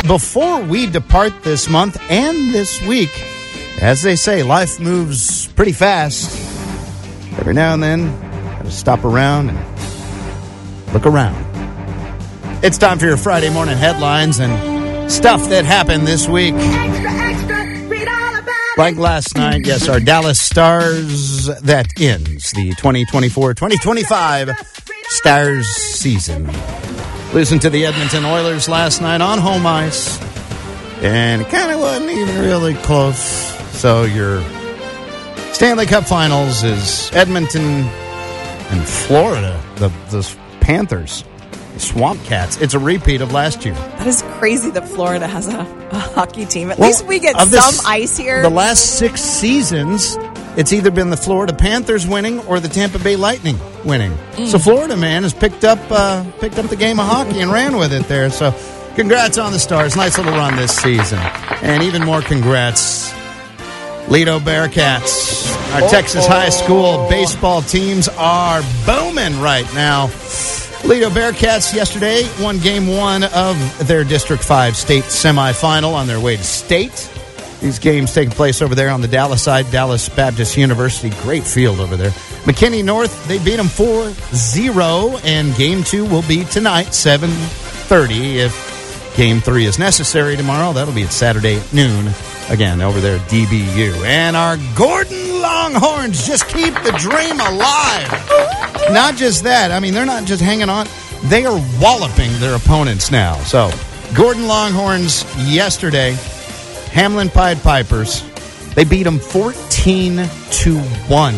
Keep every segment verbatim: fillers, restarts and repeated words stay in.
before we depart this month and this week, as they say, life moves pretty fast. Every now and then, gotta stop around and look around. It's time for your Friday morning headlines and stuff that happened this week. Extra, extra, read all about it. Like last night, yes, our Dallas Stars, that ends the twenty twenty-four twenty twenty-five Stars season. Losing to the Edmonton Oilers last night on home ice. And it kind of wasn't even really close. So your Stanley Cup Finals is Edmonton and Florida, the, the Panthers, the Swamp Cats. It's a repeat of last year. That is crazy that Florida has a, a hockey team. At Well, least we get of some this- ice here. The last six seasons, it's either been the Florida Panthers winning or the Tampa Bay Lightning winning. Mm. So Florida, man, has picked up uh, picked up the game of hockey and ran with it there. So congrats on the Stars. Nice little run this season. And even more congrats, Lido Bearcats. Our Oh, Texas oh. high school baseball teams are booming right now. Lido Bearcats yesterday won game one of their District five state semifinal on their way to state. These games taking place over there on the Dallas side, Dallas Baptist University. Great field over there. McKinney North, they beat them four zero, and game two will be tonight, seven thirty. If game three is necessary tomorrow, that'll be at Saturday at noon, again, over there at D B U. And our Gordon Longhorns just keep the dream alive. Not just that. I mean, they're not just hanging on. They are walloping their opponents now. So, Gordon Longhorns yesterday, Hamlin Pied Pipers, they beat them fourteen to one.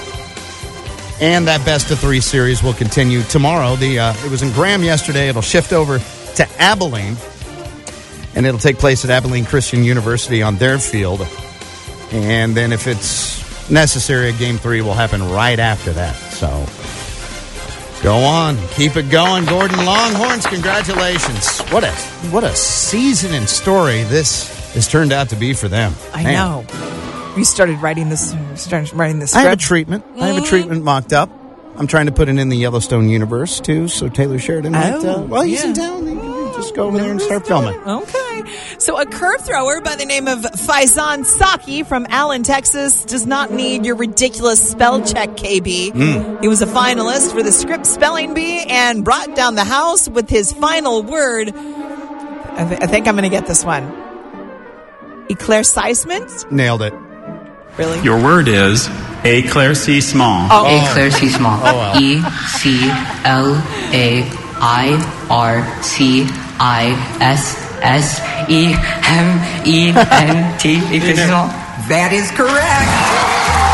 And that best of three series will continue tomorrow. The uh, it was in Graham yesterday. It'll shift over to Abilene, and it'll take place at Abilene Christian University on their field. And then if it's necessary, game three will happen right after that. So go on, keep it going, Gordon Longhorns. Congratulations! What a what a season and story this has turned out to be for them. I Man. know. You started writing this. Started writing this I script. have a treatment. I have a treatment mocked up. I'm trying to put it in the Yellowstone universe too, so Taylor Sheridan might. Oh, Uh, well, he's yeah. in town. You can just go over there and start filming. Okay. So a curve thrower by the name of Faizan Saki from Allen, Texas does not need your ridiculous spell check, K B. Mm. He was a finalist for the Script Spelling Bee and brought down the house with his final word. I, th- I think I'm going to get this one. Eclaircissement? Nailed it. Really? Your word is éclaircissement. Oh. Éclaircissement. Oh, well. E C L A I R C I S S E M E N T. Éclaircissement. That is correct.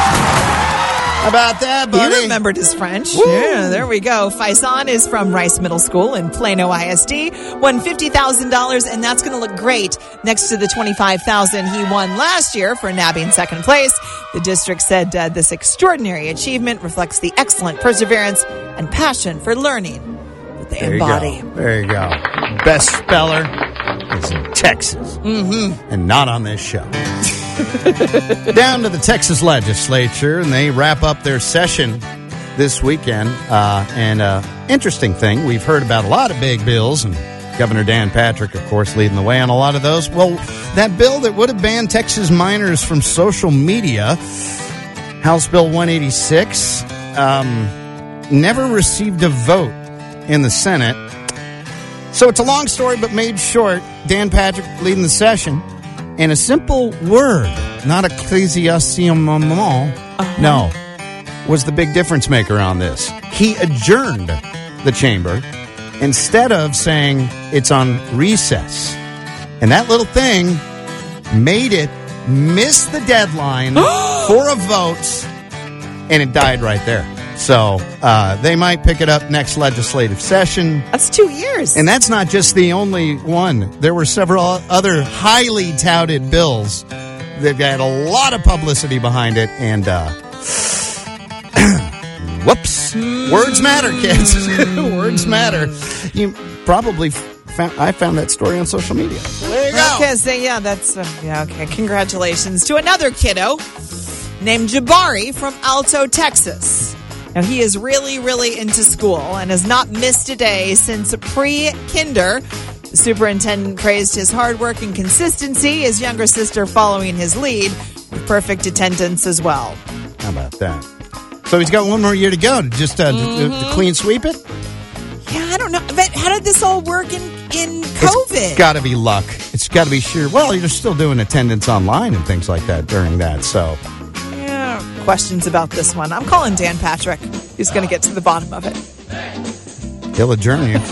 How about that, buddy? He remembered his French. Yeah, there we go. Faison is from Rice Middle School in Plano I S D. Won fifty thousand dollars, and that's going to look great next to the twenty-five thousand dollars he won last year for nabbing second place. The district said uh, this extraordinary achievement reflects the excellent perseverance and passion for learning that they There you embody. go. There you go. Best speller is in Texas. Mm-hmm. And not on this show. Down to the Texas legislature, and they wrap up their session this weekend. Uh, and uh, interesting thing, we've heard about a lot of big bills, and Governor Dan Patrick, of course, leading the way on a lot of those. Well, that bill that would have banned Texas minors from social media, House Bill one eighty-six, um, never received a vote in the Senate. So it's a long story, but made short. Dan Patrick leading the session. And a simple word, not ecclesiasticum, uh-huh. no, was the big difference maker on this. He adjourned the chamber instead of saying it's on recess. And that little thing made it miss the deadline for a vote, and it died right there. So uh, they might pick it up next legislative session. That's two years. And that's not just the only one. There were several other highly touted bills that had a lot of publicity behind it. And, uh, whoops. Words matter, kids. Words matter. You probably found, I found that story on social media. So there you go. Okay, so yeah, that's, uh, yeah, okay. Congratulations to another kiddo named Jabari from Alto, Texas. Now, he is really, really into school and has not missed a day since pre-kinder. The superintendent praised his hard work and consistency, his younger sister following his lead with perfect attendance as well. How about that? So he's got one more year to go to just uh, mm-hmm. to, to clean sweep it? Yeah, I don't know. But how did this all work in, in COVID? It's got to be luck. It's got to be sure. Well, you're still doing attendance online and things like that during that, so. Yeah, questions about this one. I'm calling Dan Patrick. He's going to get to the bottom of it. He'll adjourn you.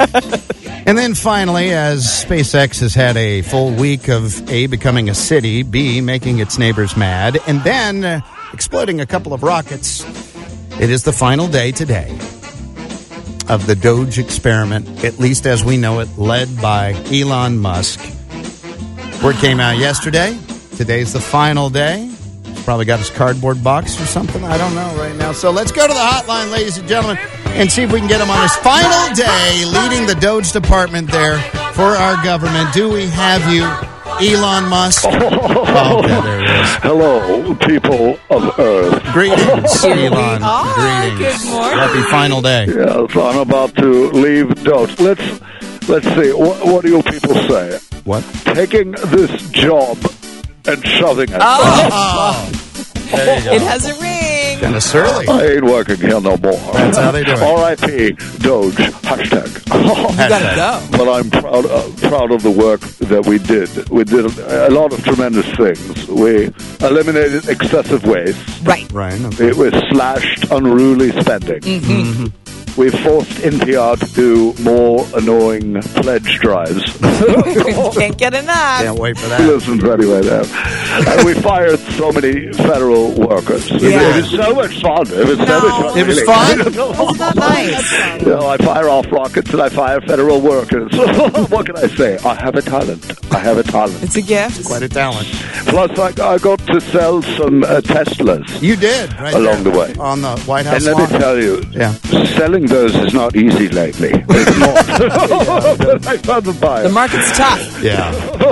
And then finally, as SpaceX has had a full week of A, becoming a city, B, making its neighbors mad, and then uh, exploding a couple of rockets, it is the final day today of the Doge experiment, at least as we know it, led by Elon Musk. Word came out yesterday. Today's the final day. He's probably got his cardboard box or something. I don't know right now. So let's go to the hotline, ladies and gentlemen, and see if we can get him on his final day leading the Doge department there for our government. Do we have you, Elon Musk? Oh, okay, there it is. Hello, people of Earth. Greetings, Elon. Oh, Greetings. good morning. Happy final day. Yes, I'm about to leave Doge. Let's let's see. What, what do you people say? What? Taking this job and shoving it. Oh, there you go. It has a ring. Kind of surly. I ain't working here no more. That's how they do it. R I P Doge. Hashtag. You gotta go. But I'm proud uh, proud of the work that we did. We did a, a lot of tremendous things. We eliminated excessive waste. Right. Right. Okay. It was slashed unruly spending. Mm-hmm. We forced N P R to do more annoying pledge drives. Can't get enough. Can't wait for that. Listen to anyway there. And we fired so many federal workers. Yeah. It was so much fun. It was No. so much fun. It was really. fun? Isn't that nice? You know, I fire off rockets and I fire federal workers. What can I say? I have a talent. I have a talent. It's a gift. Quite a talent. Plus, I, I got to sell some uh, Teslas You did, right along there the way. on the White House And let lawn. me tell you, Yeah. selling those is not easy lately. It's not. But I found the buyer. The market's tough. Yeah.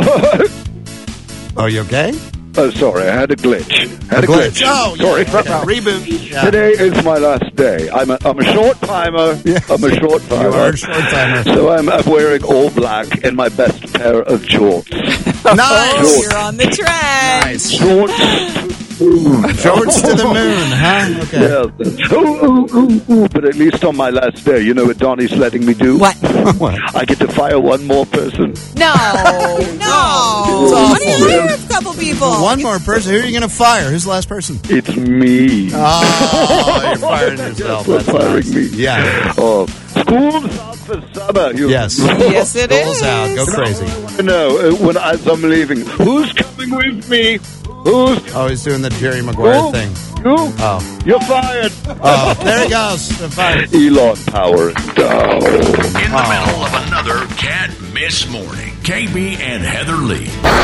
Oh, you okay? Oh, sorry, I had a glitch. Had a, glitch. Oh, sorry. yeah. Okay. Reboot. Yeah. Today is my last day. I'm a, I'm a short timer. Yeah. I'm a short timer. You are a short timer. So I'm, I'm wearing all black and my best pair of jorts. Nice. You're on the trend. Nice. Jorts to the moon. Shorts to the moon, huh? Okay. Yeah. Ooh, ooh, ooh, ooh. But at least on my last day, you know what Donnie's letting me do? What? What? I get to fire one more person. No. No. What do you hear of a couple people? One more person. Who are you going to fire? Who's the last person? It's me. Oh, you're firing yourself. You're That's firing nice. me. Yeah. Oh, school's out for summer. You Yes. Yes, it School's is. out. Go crazy. No, uh, when I, as I'm leaving, who's coming with me? Who's Oh, he's doing the Jerry Maguire Who? thing. you? Oh. You're fired. Oh, there he goes. The fire. Elon Power down. In the middle of another can't miss morning. K B and Heather Lee.